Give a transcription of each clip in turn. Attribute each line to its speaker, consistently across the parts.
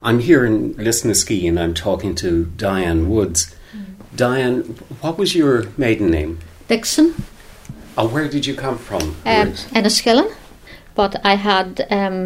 Speaker 1: I'm here in Lisnaskea and I'm talking to Diane Woods. Diane, what was your maiden name?
Speaker 2: Dixon.
Speaker 1: Where did you come from?
Speaker 2: Enniskillen. But I had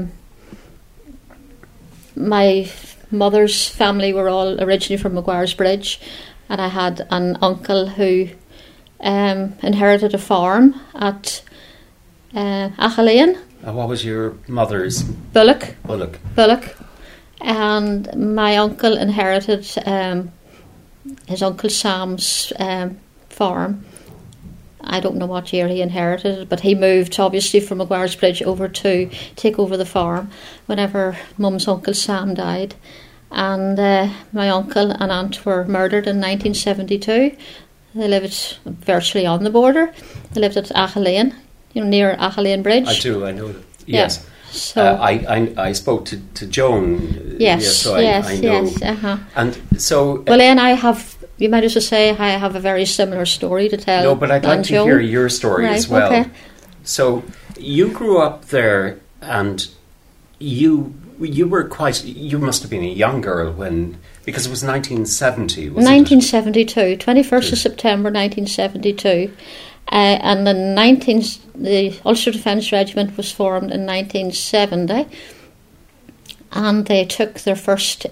Speaker 2: my mother's family were all originally from Maguire's Bridge, and I had an uncle who inherited a farm at Achalain.
Speaker 1: What was your mother's?
Speaker 2: Bullock.
Speaker 1: Bullock.
Speaker 2: And my uncle inherited his Uncle Sam's farm. I don't know what year he inherited it, but he moved obviously from Maguire's Bridge over to take over the farm whenever Mum's Uncle Sam died. And my uncle and aunt were murdered in 1972. They lived virtually on the border. They lived at Achalain, near Achalain Bridge.
Speaker 1: I know that. Yes.
Speaker 2: Yeah. So
Speaker 1: I spoke to Joan.
Speaker 2: Yes,
Speaker 1: I know.
Speaker 2: yes. Uh-huh.
Speaker 1: And so...
Speaker 2: well, then I have... You might as well say I have a very similar story to tell.
Speaker 1: No, but I'd like to hear your story as well.
Speaker 2: Okay.
Speaker 1: So you grew up there, and you were you must have been a young girl when, because it was 1970, wasn't
Speaker 2: 1972, 21st of September 1972. And the Ulster Defence Regiment was formed in 1970, and they took their first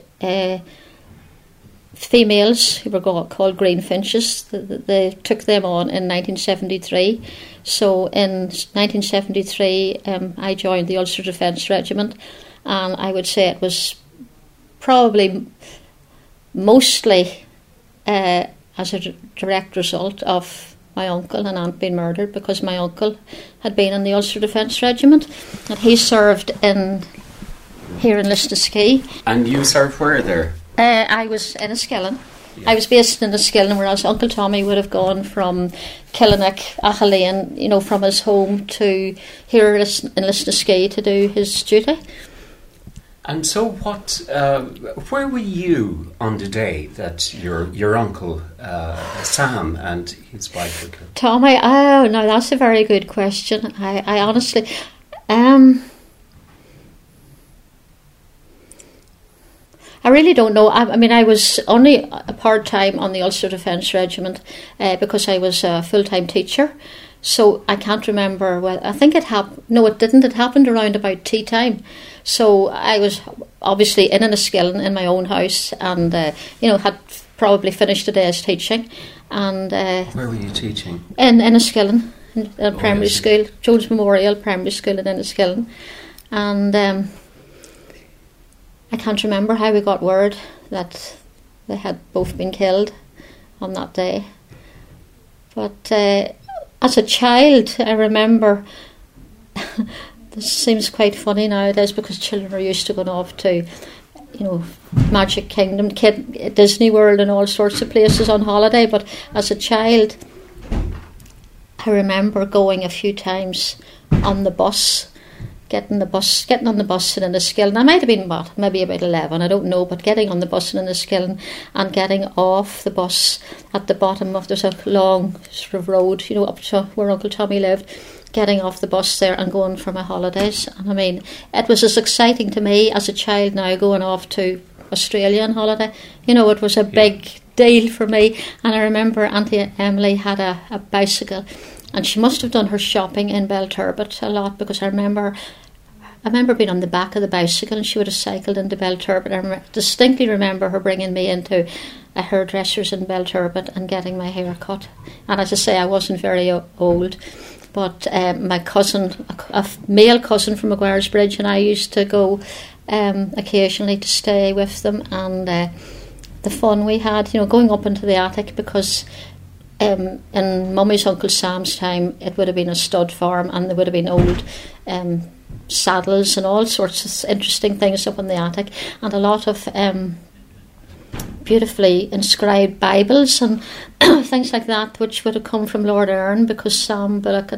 Speaker 2: females, who were called greenfinches. They took them on in 1973. So in 1973 I joined the Ulster Defence Regiment, and I would say it was probably mostly as a direct result of my uncle and aunt being murdered, because my uncle had been in the Ulster Defence Regiment and he served here in Lisnaskea.
Speaker 1: And you served where there?
Speaker 2: I was in Enniskillen. Yes. I was based in Enniskillen, whereas Uncle Tommy would have gone from Killenack, Achalain, from his home to here in Lisnaskea to do his duty.
Speaker 1: And so where were you on the day that your uncle Sam and his wife were killed?
Speaker 2: Tommy, no, that's a very good question. I honestly... I really don't know. I mean, I was only a part-time on the Ulster Defence Regiment because I was a full-time teacher. So I can't remember. Well, I think it happened. No, it didn't. It happened around about tea time. So I was obviously in Enniskillen in my own house, and had probably finished a day's teaching. And
Speaker 1: where were you teaching?
Speaker 2: In Enniskillen, in a primary school, Jones Memorial Primary School in Enniskillen, and I can't remember how we got word that they had both been killed on that day. But as a child, I remember, this seems quite funny nowadays because children are used to going off to, Magic Kingdom, Disney World and all sorts of places on holiday. But as a child, I remember going a few times on the bus, getting on the bus in Enniskillen. I might have been maybe about 11, I don't know, but getting on the bus in Enniskillen and getting off the bus at the bottom of, there's a long sort of road, up to where Uncle Tommy lived, getting off the bus there and going for my holidays. And I mean, it was as exciting to me as a child now going off to Australia on holiday. It was a big deal for me. And I remember Auntie Emily had a bicycle, and she must have done her shopping in Belturbet a lot, because I remember being on the back of the bicycle and she would have cycled into Belturbet. I distinctly remember her bringing me into a hairdresser's in Belturbet and getting my hair cut. And as I say, I wasn't very old, but my cousin, a male cousin from Maguire's Bridge, and I used to go occasionally to stay with them, and the fun we had, going up into the attic, because in Mummy's Uncle Sam's time it would have been a stud farm, and there would have been old saddles and all sorts of interesting things up in the attic, and a lot of beautifully inscribed Bibles and things like that, which would have come from Lord Erne, because Sam Bullock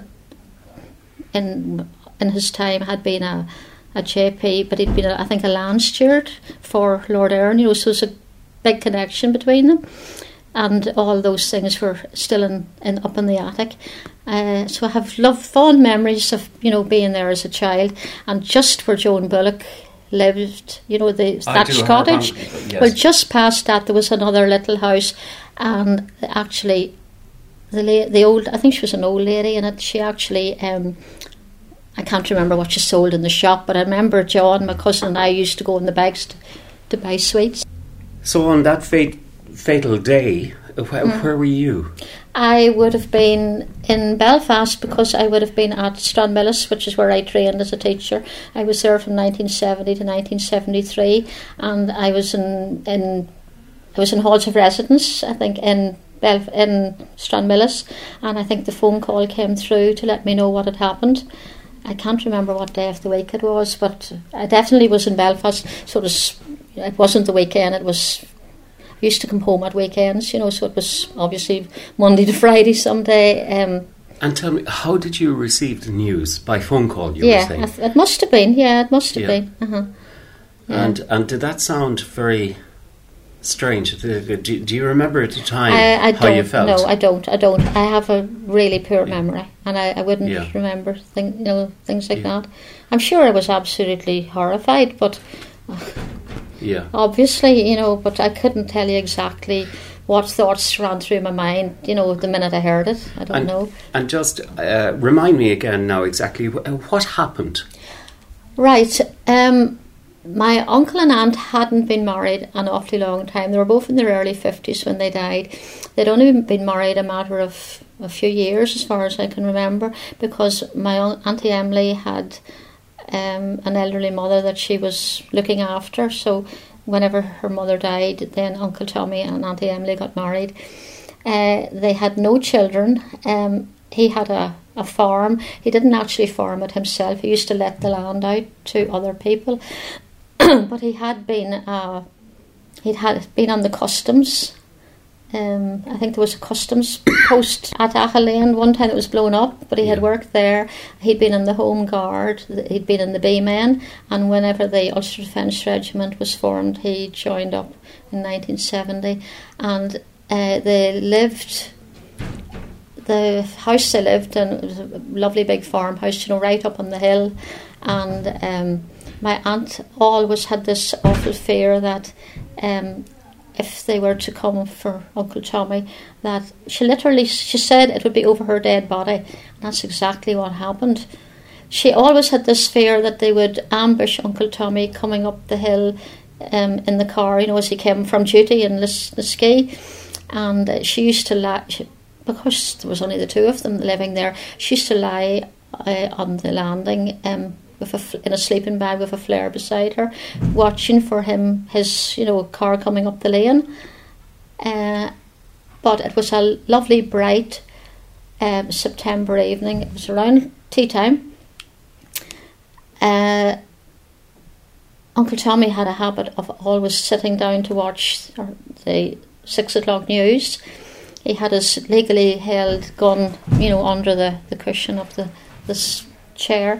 Speaker 2: in his time had been a JP, but he'd been I think a land steward for Lord Erne, so there's a big connection between them. And all those things were still up in the attic. So I have fond memories of being there as a child. And just where Joan Bullock lived, the thatched cottage.
Speaker 1: Yes.
Speaker 2: Well, just past that there was another little house, and actually the old, I think she was an old lady in it, she actually, I can't remember what she sold in the shop, but I remember John, my cousin, and I used to go in the bags to buy sweets.
Speaker 1: So on that fatal day, where were you?
Speaker 2: I would have been in Belfast, because I would have been at Stranmillis, which is where I trained as a teacher. I was there from 1970 to 1973, and I was in halls of residence, I think, in Stranmillis, and I think the phone call came through to let me know what had happened. I can't remember what day of the week it was, but I definitely was in Belfast. So it wasn't the weekend. I used to come home at weekends, so it was obviously Monday to Friday someday.
Speaker 1: And tell me, how did you receive the news? By phone call, you were saying?
Speaker 2: It must have been. Yeah, it must have been. Uh-huh. Yeah.
Speaker 1: And did that sound very strange? Do you remember at the time how you felt?
Speaker 2: No, I don't. I have a really poor memory, and I wouldn't remember things like that. I'm sure I was absolutely horrified, but obviously, but I couldn't tell you exactly what thoughts ran through my mind, the minute I heard it. I don't know. And
Speaker 1: just remind me again now exactly what happened.
Speaker 2: Right. My uncle and aunt hadn't been married an awfully long time. They were both in their early 50s when they died. They'd only been married a matter of a few years, as far as I can remember, because my Auntie Emily had an elderly mother that she was looking after. So whenever her mother died, then Uncle Tommy and Auntie Emily got married. They had no children. He had a farm. He didn't actually farm it himself. He used to let the land out to other people. But he had been on the customs. I think there was a customs post at Achalain one time that was blown up, but he had worked there. He'd been in the Home Guard, he'd been in the B-Men, and whenever the Ulster Defence Regiment was formed, he joined up in 1970. And the house they lived in was a lovely big farmhouse, right up on the hill. And my aunt always had this awful fear that if they were to come for Uncle Tommy, that she said it would be over her dead body. And that's exactly what happened. She always had this fear that they would ambush Uncle Tommy coming up the hill in the car, as he came from duty in Lisskey. And she used to lie, because there was only the two of them living there, she used to lie on the landing in a sleeping bag with a flare beside her, watching for his car coming up the lane. But it was a lovely bright September evening. It was around tea time. Uncle Tommy had a habit of always sitting down to watch the 6 o'clock news. He had his legally held gun, under the cushion of this chair.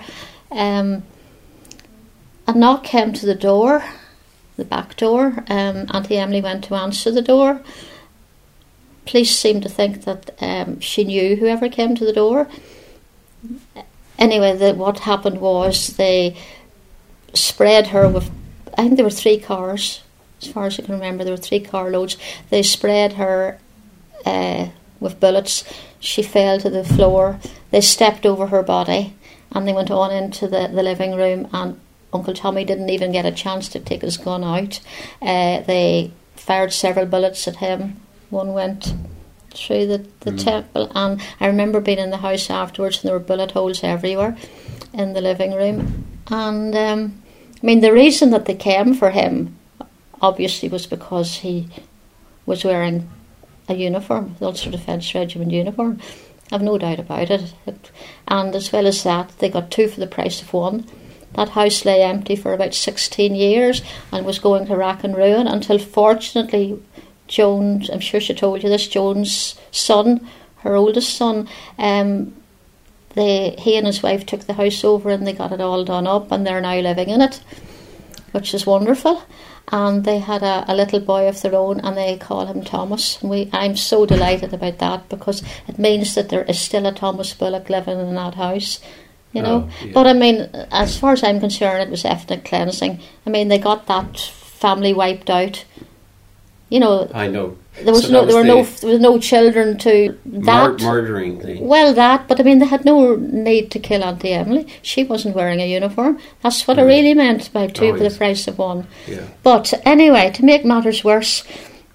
Speaker 2: A knock came to the door, the back door. Auntie Emily went to answer the door. Police seemed to think that she knew whoever came to the door. Anyway, what happened was they sprayed her with, I think there were 3 cars, as far as I can remember, there were 3 carloads. They sprayed her with bullets. She fell to the floor. They stepped over her body, and they went on into the living room, and Uncle Tommy didn't even get a chance to take his gun out. They fired several bullets at him. One went through the temple, and I remember being in the house afterwards, and there were bullet holes everywhere in the living room. And the reason that they came for him obviously was because he was wearing a uniform, the Ulster Defence Regiment uniform. I've no doubt about it. And as well as that, they got 2 for the price of 1. That house lay empty for about 16 years and was going to rack and ruin until, fortunately, Jones, I'm sure she told you this, Jones' son, her oldest son, he and his wife took the house over and they got it all done up, and they're now living in it, which is wonderful. And they had a little boy of their own, and they call him Thomas. And I'm so delighted about that, because it means that there is still a Thomas Bullock living in that house. you know.
Speaker 1: Oh, yeah.
Speaker 2: But I mean, as far as I'm concerned, it was ethnic cleansing. I mean, they got that family wiped out. You know,
Speaker 1: I know.
Speaker 2: there was there were no children to that
Speaker 1: murdering the.
Speaker 2: Well, that, but I mean, they had no need to kill Auntie Emily. She wasn't wearing a uniform. That's what it really meant by two for the price of one.
Speaker 1: Yeah.
Speaker 2: But anyway, to make matters worse,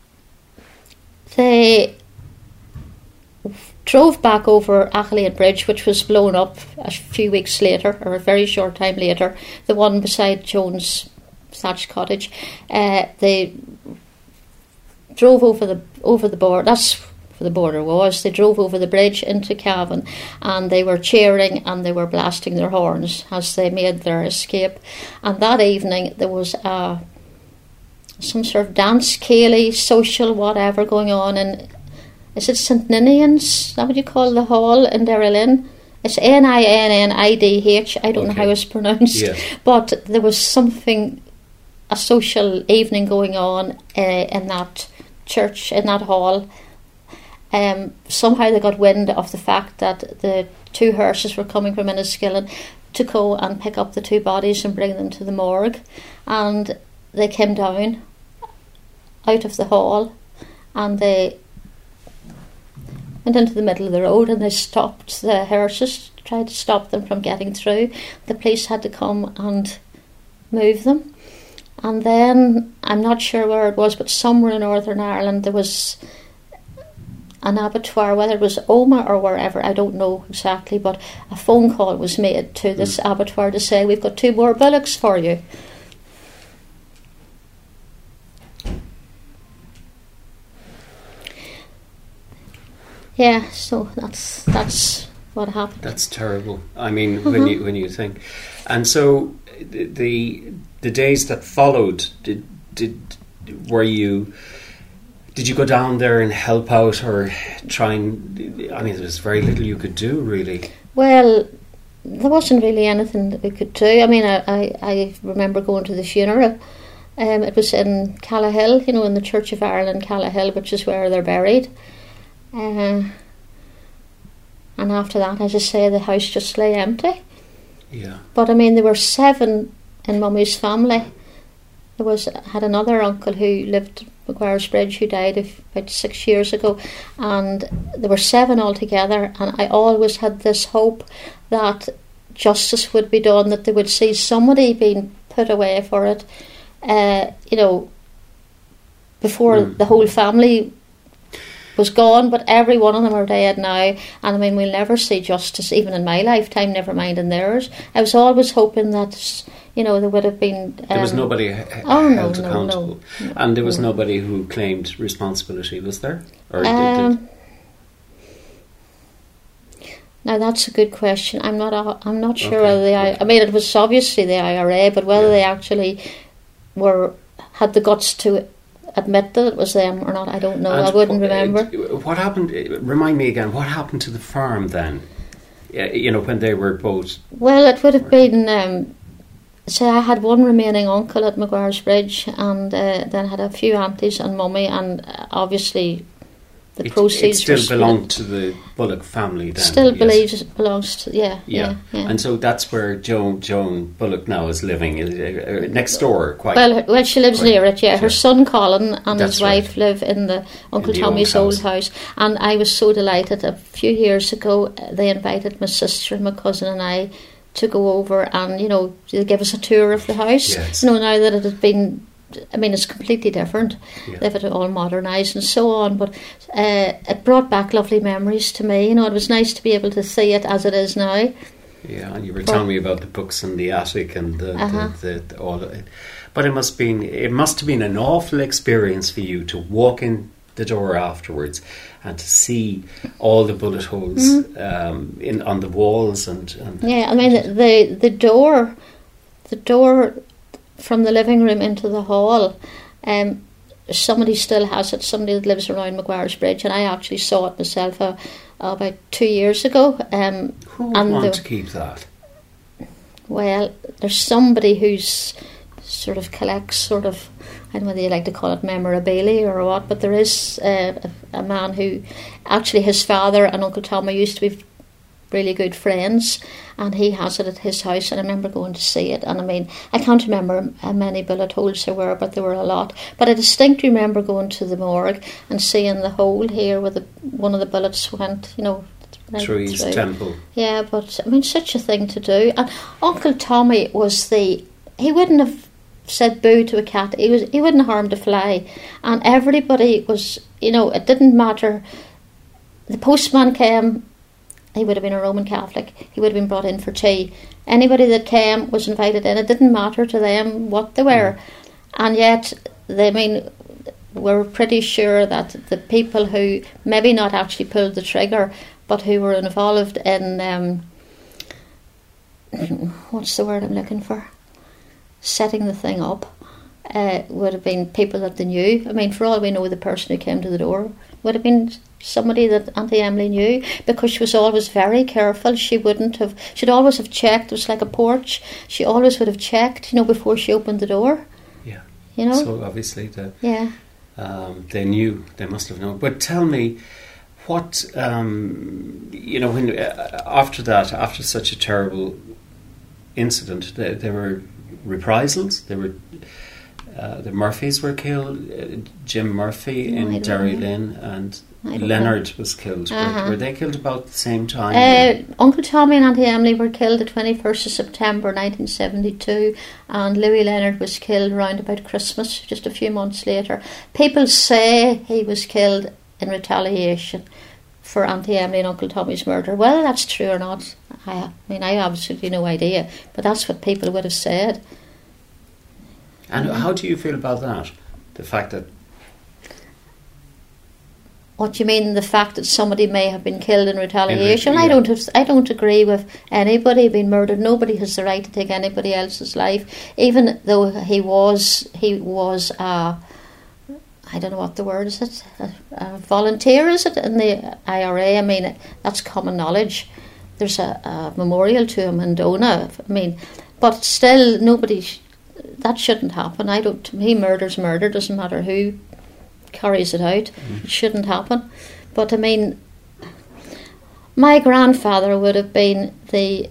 Speaker 2: they drove back over Achillea Bridge, which was blown up a few weeks later, or a very short time later. The one beside Jones Thatched Cottage. They drove over the border. That's where the border was. They drove over the bridge into Cavan, and they were cheering and they were blasting their horns as they made their escape. And that evening there was some sort of dance, ceilidh, social whatever going on in, is it St Ninian's? Is that what you call the hall in Derrylin? It's Ninnidh. I don't know how it's pronounced.
Speaker 1: Yes.
Speaker 2: But there was something, a social evening going on in that church, in that hall. Somehow they got wind of the fact that the two hearses were coming from Enniskillen to go and pick up the two bodies and bring them to the morgue. And they came down out of the hall and they went into the middle of the road and they stopped the hearses, tried to stop them from getting through. The police had to come and move them. And then, I'm not sure where it was, but somewhere in Northern Ireland there was an abattoir, whether it was Omagh or wherever, I don't know exactly, but a phone call was made to this abattoir to say, we've got 2 more bullocks for you. Yeah, so that's what happened.
Speaker 1: That's terrible. I mean, when you think, and so the days that followed, did you go down there and help out or try and? I mean, there was very little you could do, really.
Speaker 2: Well, there wasn't really anything that we could do. I mean, I remember going to the funeral. It was in Callahill, you know, in the Church of Ireland, Callahill, which is where they're buried. And after that, as I say, the house just lay empty.
Speaker 1: Yeah.
Speaker 2: But I mean, there were 7 in Mummy's family. Had another uncle who lived at Maguire's Bridge who died about 6 years ago, and there were 7 altogether. And I always had this hope that justice would be done, that they would see somebody being put away for it. You know, before the whole family was gone, but every one of them are dead now, and I mean, we'll never see justice, even in my lifetime, never mind in theirs. I was always hoping that, you know, there would have been...
Speaker 1: there was nobody held accountable.
Speaker 2: No,
Speaker 1: and there was nobody who claimed responsibility, was there? Or
Speaker 2: now that's a good question. I'm not sure whether I mean, it was obviously the IRA, but whether they actually had the guts to admit that it was them or not, I don't know. I wouldn't remember.
Speaker 1: What happened? Remind me again. What happened to the farm then? You know, when they were both.
Speaker 2: Well, it would have been. Say, I had one remaining uncle at Maguire's Bridge, and then had a few aunties and mummy, and obviously the proceeds.
Speaker 1: It still belonged to the Bullock family then.
Speaker 2: Still belongs to yeah.
Speaker 1: And so that's where Joan Bullock now is living, next door. Quite.
Speaker 2: Well, she lives near it. Yeah, her son Colin and
Speaker 1: That's
Speaker 2: his wife live in the Uncle Tommy's old house. And I was so delighted. A few years ago, they invited my sister and my cousin and I to go over and, you know, to give us a tour of the house.
Speaker 1: Yes.
Speaker 2: You know, now that it has been, I mean, it's completely different. They've had it all modernised and so on, but it brought back lovely memories to me. You know, it was nice to be able to see it as it is now.
Speaker 1: Yeah, and you were telling me about the books in the attic and the all of it. But it must have been an awful experience for you to walk in the door afterwards and to see all the bullet holes on the walls and
Speaker 2: yeah, I mean the door from the living room into the hall, somebody still has it, somebody that lives around Maguire's Bridge, and I actually saw it myself about 2 years ago.
Speaker 1: Who would want to keep that?
Speaker 2: Well, there's somebody who's sort of collects I don't know whether you like to call it memorabilia or what, but there is a man who actually, his father and Uncle Tommy used to be really good friends, and he has it at his house, and I remember going to see it. And I mean, I can't remember how many bullet holes there were, but there were a lot. But I distinctly remember going to the morgue and seeing the hole here where one of the bullets went, right
Speaker 1: through his temple.
Speaker 2: Yeah, but I mean, such a thing to do. And Uncle Tommy he wouldn't have said boo to a cat. He wouldn't have harmed a fly, and everybody was, it didn't matter. The postman came. He would have been a Roman Catholic. He would have been brought in for tea. Anybody that came was invited in. It didn't matter to them what they were. And yet, we're pretty sure that the people who maybe not actually pulled the trigger, but who were involved in, what's the word I'm looking for? Setting the thing up, would have been people that they knew. I mean, for all we know, the person who came to the door would have been somebody that Auntie Emily knew, because she was always very careful. She'd always have checked. It was like a porch. She always would have checked, before she opened the door.
Speaker 1: Yeah.
Speaker 2: So
Speaker 1: obviously they knew, they must have known. But tell me, what, when after such a terrible incident, there were reprisals. There were the Murphys were killed. Jim Murphy in Derry Lynn, and Leonard was killed. Were they killed about the same time?
Speaker 2: Uncle Tommy and Auntie Emily were killed the 21st of September 1972, and Louis Leonard was killed round about Christmas, just a few months later. People say he was killed in retaliation for Auntie Emily and Uncle Tommy's murder. Whether that's true or not, I have absolutely no idea, but that's what people would have said.
Speaker 1: And how do you feel about that? The fact that...
Speaker 2: What do you mean, the fact that somebody may have been killed in retaliation? Yeah. I don't agree with anybody being murdered. Nobody has the right to take anybody else's life, even though he was I don't know what the word is. A volunteer, is it, in the IRA? I mean, that's common knowledge. There's a memorial to him in Dona. I mean, but still, that shouldn't happen. Murder's murder. Doesn't matter who carries it out. It shouldn't happen. But I mean, my grandfather would have been the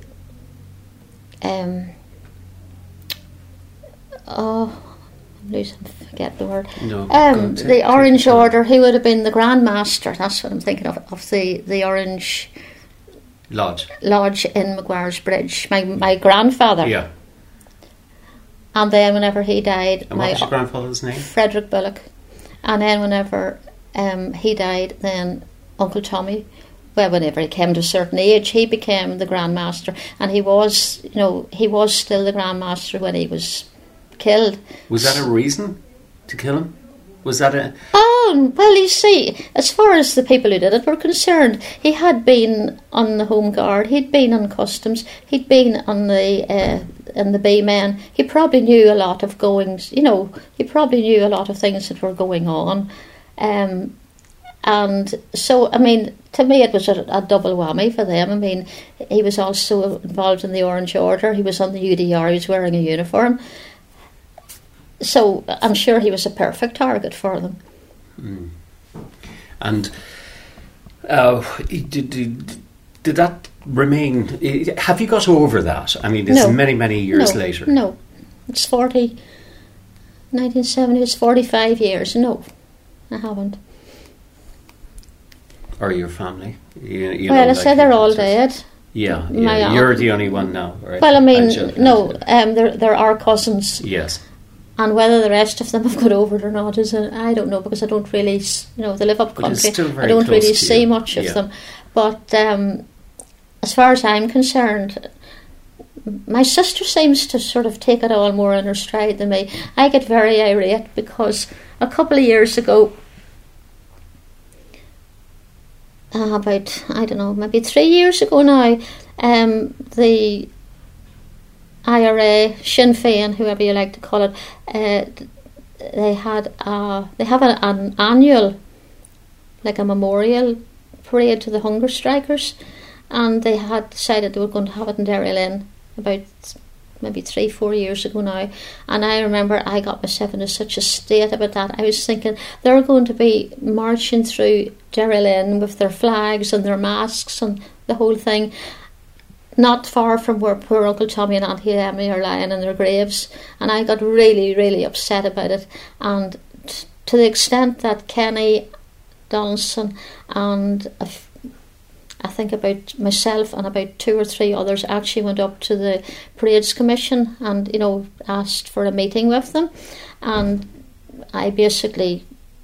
Speaker 2: forget the word. No, the Orange Order. He would have been the Grand Master. That's what I'm thinking of the Orange
Speaker 1: Lodge
Speaker 2: in Maguire's Bridge. My grandfather.
Speaker 1: Yeah.
Speaker 2: And then whenever he died...
Speaker 1: And what was your grandfather's name?
Speaker 2: Frederick Bullock. And then whenever he died, then Uncle Tommy, whenever he came to a certain age, he became the Grand Master. And he was still the Grand Master when he was killed.
Speaker 1: Was that a reason to kill him? Was that a...
Speaker 2: Oh, well, you see, as far as the people who did it were concerned, he had been on the Home Guard, he'd been on Customs, he'd been on the B-Men. He probably knew a lot of he probably knew a lot of things that were going on. And so, I mean, to me it was a double whammy for them. I mean, he was also involved in the Orange Order, he was on the UDR, he was wearing a uniform. So I'm sure he was a perfect target for them.
Speaker 1: Mm. And did that remain? Have you got over that? I mean, it's many years later.
Speaker 2: No, it's 1970. It's 45 years. No, I haven't.
Speaker 1: Or your family?
Speaker 2: I said they're all dead.
Speaker 1: Yeah, you're the only one now, right?
Speaker 2: Well, I mean, no. There are cousins.
Speaker 1: Yes.
Speaker 2: And whether the rest of them have got over it or not I don't know, because I don't really, they live up country. I don't really see much of them. But as far as I'm concerned, my sister seems to sort of take it all more in her stride than me. I get very irate because a couple of years ago, about, I don't know, maybe 3 years ago now, the IRA, Sinn Féin, whoever you like to call it, they have an annual, like a memorial parade to the hunger strikers, and they had decided they were going to have it in Derry Lynn about maybe 3-4 years ago now. And I remember I got myself into such a state about that. I was thinking they're going to be marching through Derry Lynn with their flags and their masks and the whole thing. Not far from where poor Uncle Tommy and Auntie Emily are lying in their graves, and I got really, really upset about it. And to the extent that Kenny Donaldson and I think about myself and about 2 or 3 others actually went up to the Parades Commission and, you know, asked for a meeting with them. And I basically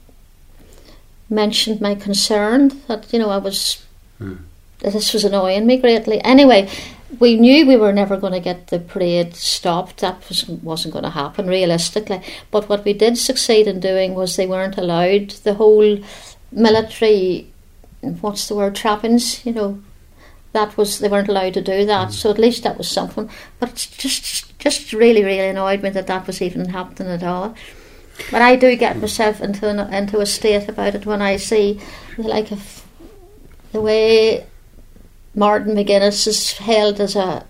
Speaker 2: mentioned my concern that, you know, that this was annoying me greatly. Anyway, we knew we were never going to get the parade stopped. That wasn't going to happen realistically. But what we did succeed in doing was they weren't allowed the whole military, what's the word, trappings, you know, they weren't allowed to do that. So at least that was something. But it's just really, really annoyed me that was even happening at all. But I do get myself into a state about it when I see the way Martin McGuinness is held as a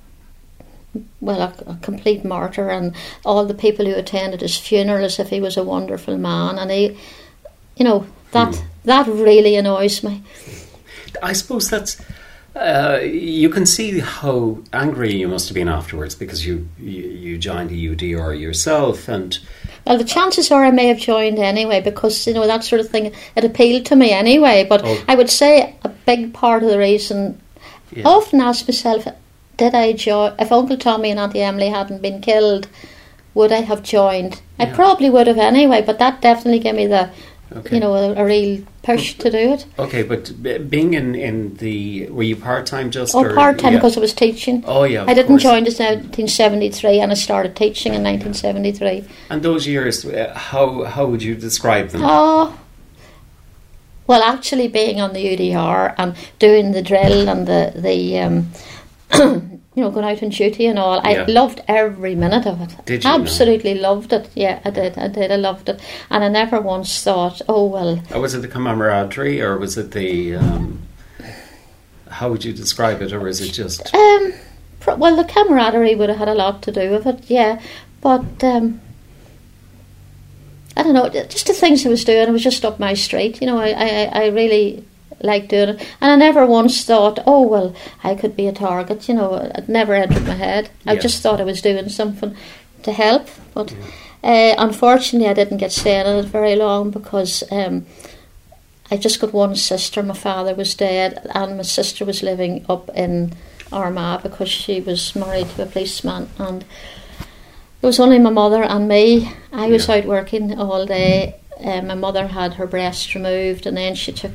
Speaker 2: complete martyr, and all the people who attended his funeral as if he was a wonderful man, and he, you know, that really annoys me.
Speaker 1: I suppose that's you can see how angry you must have been afterwards, because you joined the UDR yourself, and
Speaker 2: well, the chances are I may have joined anyway, because, you know, that sort of thing, it appealed to me anyway. But I would say a big part of the reason, I often ask myself, did I join? If Uncle Tommy and Auntie Emily hadn't been killed, would I have joined? I probably would have anyway, but that definitely gave me the, you know, a real push to do it.
Speaker 1: Okay, but being in the, were you part-time just?
Speaker 2: Oh, part-time because I was teaching.
Speaker 1: Oh, yeah,
Speaker 2: I didn't join in 1973 and I started teaching in 1973.
Speaker 1: And those years, how would you describe them?
Speaker 2: Oh, well, actually being on the UDR and doing the drill and the you know, going out on duty and all. I loved every minute of it.
Speaker 1: Did you?
Speaker 2: Absolutely loved it. Yeah, I did. I loved it. And I never once thought, oh, well...
Speaker 1: Was it the camaraderie, or was it the... how would you describe it, or is it just...
Speaker 2: well, the camaraderie would have had a lot to do with it, yeah. But, I don't know, just the things I was doing, it was just up my street. You know, I really... like doing it, and I never once thought, oh well, I could be a target, you know. It never entered my head. I just thought I was doing something to help, but unfortunately I didn't get staying in it very long, because I just got one sister. My father was dead, and my sister was living up in Armagh because she was married to a policeman, and it was only my mother and me. I was out working all day. My mother had her breast removed, and then she took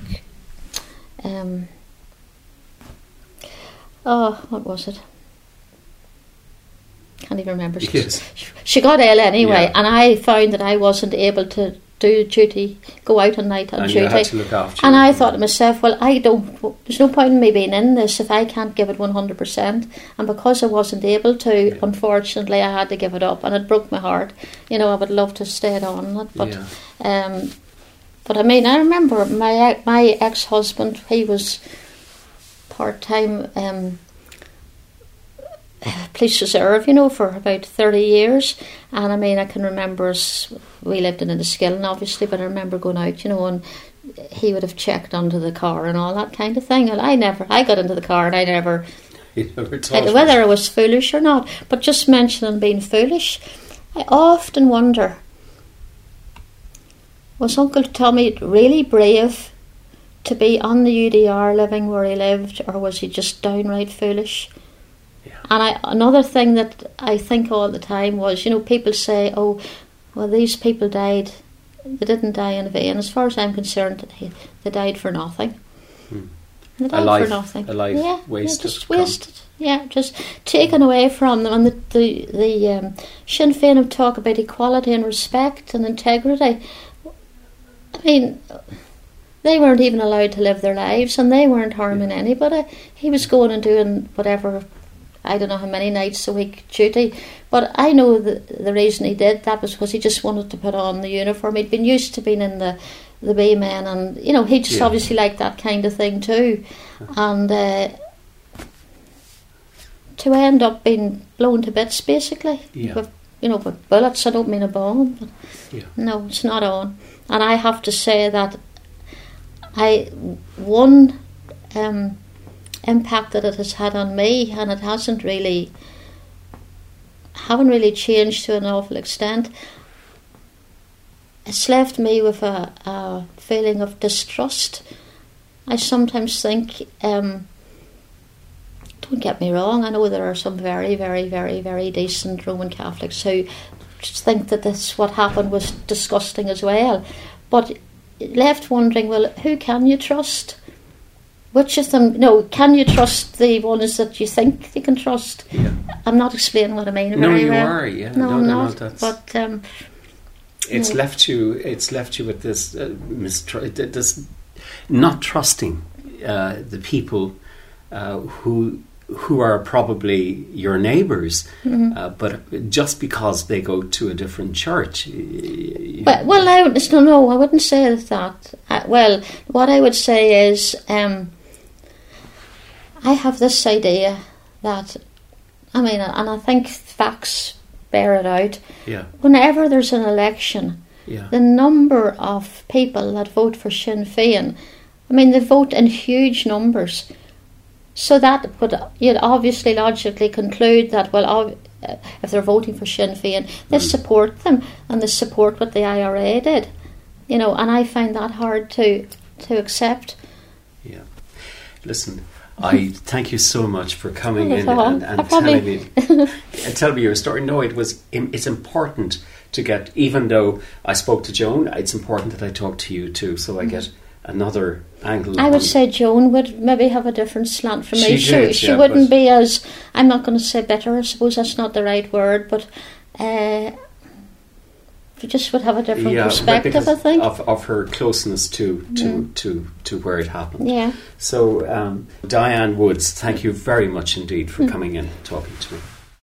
Speaker 2: what was it? Can't even remember. She got ill anyway, and I found that I wasn't able to do duty, go out at night on duty.
Speaker 1: You had to look after
Speaker 2: and I thought to myself, well, there's no point in me being in this if I can't give it 100%. And because I wasn't able to, unfortunately, I had to give it up, and it broke my heart. You know, I would love to have stayed on it, but but I mean, I remember my ex-husband, he was part-time police reserve, you know, for about 30 years. And I mean, I can remember we lived in Enniskillen, obviously, but I remember going out, you know, and he would have checked under the car and all that kind of thing. And I got into the car and I never whether I was foolish or not. But just mentioning being foolish, I often wonder, was Uncle Tommy really brave to be on the UDR living where he lived, or was he just downright foolish?
Speaker 1: Yeah.
Speaker 2: And another thing that I think all the time was, you know, people say, oh, well, these people died, they didn't die in vain. As far as I'm concerned, they died for nothing. They died for nothing.
Speaker 1: A life wasted.
Speaker 2: Just wasted. Yeah, just taken away from them. And the Sinn Féin have talk about equality and respect and integrity. I mean, they weren't even allowed to live their lives, and they weren't harming anybody. He was going and doing whatever, I don't know how many nights a week duty, but I know the reason he did that was because he just wanted to put on the uniform. He'd been used to being in the B-men, and, you know, he just obviously liked that kind of thing too. And to end up being blown to bits, basically, with, you know, with bullets. I don't mean a bomb, but no, it's not on. And I have to say that one impact that it has had on me, and it haven't really changed to an awful extent. It's left me with a feeling of distrust. I sometimes think, don't get me wrong, I know there are some very, very, very, very decent Roman Catholics who just think that what happened was disgusting as well. But left wondering, well, who can you trust? Which of them? No, can you trust the ones that you think you can trust?
Speaker 1: Yeah.
Speaker 2: I'm not explaining what I mean.
Speaker 1: No,
Speaker 2: very
Speaker 1: you
Speaker 2: well.
Speaker 1: are. Yeah.
Speaker 2: No, I'm not.
Speaker 1: That's,
Speaker 2: but
Speaker 1: it's left you. It's left you with this this not trusting the people who are probably your neighbours, but just because they go to a different church.
Speaker 2: Well, I wouldn't say that. Well, what I would say is, I have this idea that, and I think facts bear it out.
Speaker 1: Yeah.
Speaker 2: Whenever there's an election, the number of people that vote for Sinn Féin, they vote in huge numbers. So that you'd obviously logically conclude that, well, if they're voting for Sinn Féin, they support them and they support what the IRA did, and I find that hard to accept. Yeah.
Speaker 1: Listen, I thank you so much for coming in and telling me your story. No, it's important to get, even though I spoke to Joan, it's important that I talk to you too, so I get another angle.
Speaker 2: I would say Joan would maybe have a different slant from me. She
Speaker 1: wouldn't
Speaker 2: be as, I'm not going to say bitter, I suppose that's not the right word, but she just would have a different perspective, I think.
Speaker 1: Of her closeness to where it happened.
Speaker 2: Yeah.
Speaker 1: So, Diane Woods, thank you very much indeed for coming in and talking to me.